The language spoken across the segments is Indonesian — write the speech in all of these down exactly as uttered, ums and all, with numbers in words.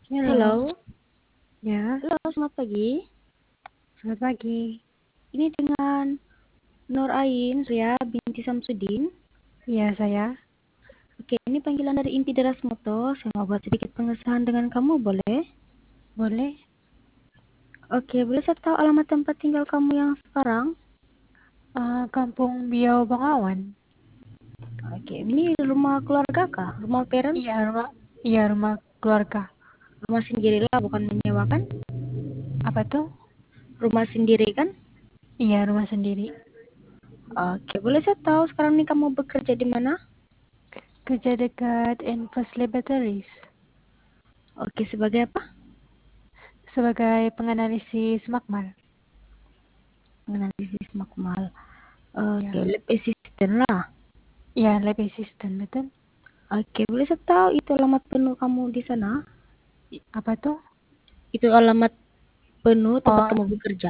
Halo, Halo, ya, halo selamat pagi. selamat pagi. Ini dengan Nur Ain Ria binti Samsudin. Iya, saya. Oke, ini panggilan dari Inti Deras Moto. Saya mau buat sedikit pengesahan dengan kamu, boleh? Boleh? Oke, boleh saya tahu alamat tempat tinggal kamu yang sekarang? Eh, Kampung Biau Bengawan. Oke, ini rumah keluarga kah? Rumah parents? Iya, rumah, iya rumah keluarga. Rumah sendiri lah, bukan menyewakan? Apa tuh? Rumah sendiri kan? Iya, rumah sendiri. Oke, boleh saya tahu sekarang nih kamu bekerja di mana? Kerja dekat Enfast Laboratories Oke, sebagai apa? sebagai penganalisis makmal. Analisis makmal. Oke, Iya, lab assistant lah. iya lab assistant, betul. Oke, boleh saya tahu itu alamat penuh kamu di sana? I- Apa tuh? Itu alamat penuh tempat Oh, kamu bekerja.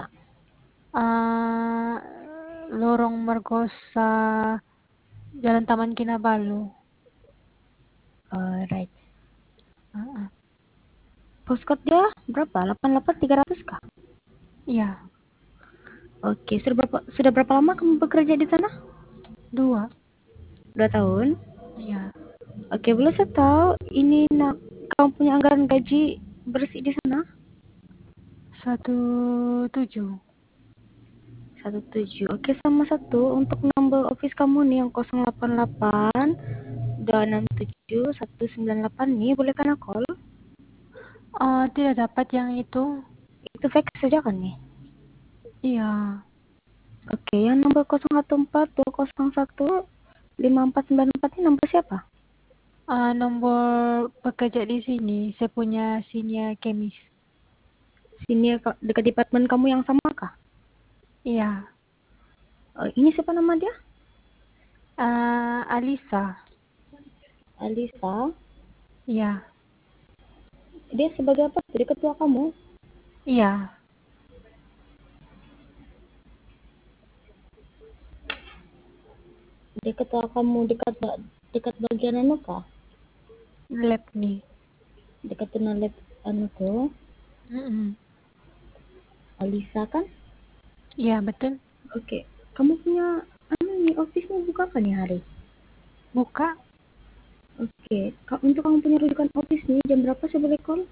eh Lorong Mergosa, Jalan Taman Kinabalu. Alright. Heeh. Postcode dia berapa? delapan delapan tiga ratus kah? Iya, Oke, sudah berapa sudah berapa lama kamu bekerja di sana? dua. Dua tahun. Iya, Oke, boleh saya tahu ini nak kamu punya anggaran gaji bersih di sana? satu tujuh. Satu tujuh. Oke, sama satu untuk nomor office kamu nih yang nol delapan delapan dua enam tujuh satu sembilan delapan nih, boleh kan call? Oh, tidak dapat yang itu. Itu fax saja kan nih? Iya, Oke, yang nomor nol satu empat dua nol satu lima empat sembilan empat ini nomor siapa? eh, nomor pekerja di sini. Saya punya senior kemis. Sini dekat departemen kamu yang sama kah? Iya, Oh, ini siapa nama dia? eh, Alisa. Alisa. Iya, Dia sebagai apa? Jadi ketua kamu. iya, Dia ketua kamu dekat dekat bagian anu kah? lab nih. Dekat tenaga anu tuh. Mm-mm. Alisa kan? Iya, betul. Oke. Kamu punya anu nih office-nya buka kan nih hari? Buka Oke. Ka- Untuk kamu punya rujukan office nih jam berapa saya boleh call?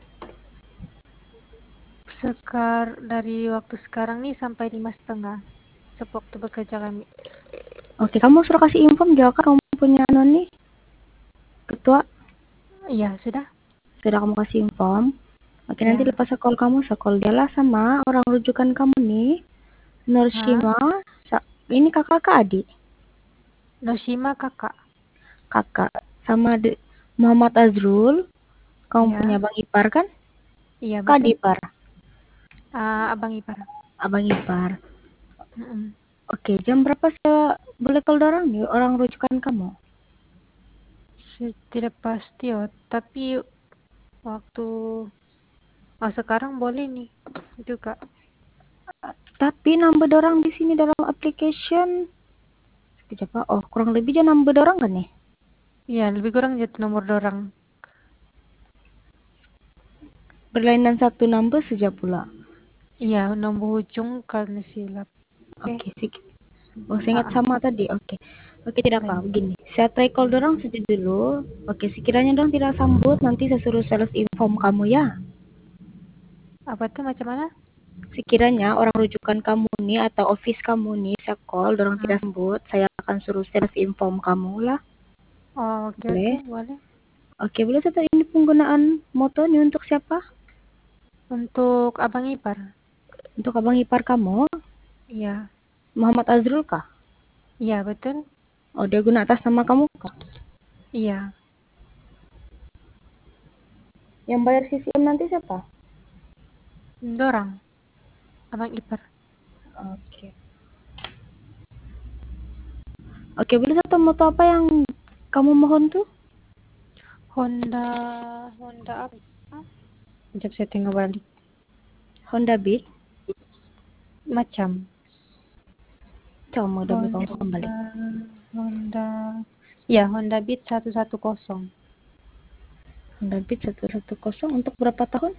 sekar dari waktu sekarang nih sampai lima setengah. Sewaktu bekerja kami. Oke, kamu suruh kasih info jawab kamu punya anu nih ketua. Iya, sudah. Sudah kamu kasih info. Oke, nanti Iya. lepas call kamu, saya call dia lah sama orang rujukan kamu nih. Hah? Nurshima, sa- ini kakak kak adik? Noshima kakak. Kakak. Sama de- Muhammad Azrul, kamu punya Iya, Bang Ipar kan? iya Kak betul. Ipar, Ah, abang ipar. Abang Ipar. Mm-mm. Oke, jam berapa saya boleh call orang nih, orang rujukan kamu? Saya tidak pasti oh, tapi waktu oh, sekarang boleh nih juga. Tapi nambah orang di sini dalam application, sekejap Pak. Oh, kurang lebih aja nambah orang kan nih? Iya, lebih kurang jadi nomor dorang. Berlainan satu nambah saja pula. Iya, nomor ujung karena silap. Oke. Oke, sik. Oh, saya Ah, ingat ah, sama tadi. Oke. Oke, tidak apa. baik. Begini. Saya try call dorang saja dulu. Oke, sekiranya dong tidak sambut, nanti saya suruh sales inform kamu ya. Apa tuh macam mana? Sekiranya orang rujukan kamu nih atau office kamu nih, saya call, dorang tidak Hmm. sambut, saya akan suruh sales inform kamu lah. Oh, oke oke, Boleh? boleh. Oke, boleh saya tahu ini penggunaan moto ini untuk siapa? Untuk abang ipar. Untuk abang ipar kamu, Iya, Muhammad Azrul kah? iya betul. Oh, dia guna atas nama kamu kah? Iya, Yang bayar C C M nanti siapa? dorang, abang ipar. Oke. Oke, boleh saya tahu moto apa yang kamu mohon tuh? Honda, Honda apa? Sekejap saya tengok balik. Honda Beat. Macam Coba udah beli kamu kembali. Honda, Honda. Ya, Honda Beat seratus sepuluh. Honda Beat seratus sepuluh untuk berapa tahun?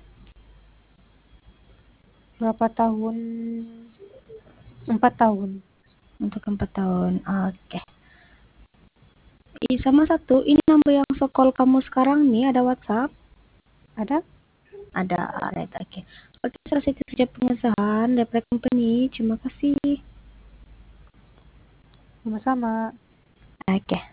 Berapa tahun? Empat tahun. Untuk empat tahun. Oke. Ih, sama satu, ini nomor yang so-call kamu sekarang nih ada WhatsApp? Ada? Ada, alright, oke. Oke, selesai itu saja pengesahan Reply Company. Terima kasih. Sama-sama. Oke.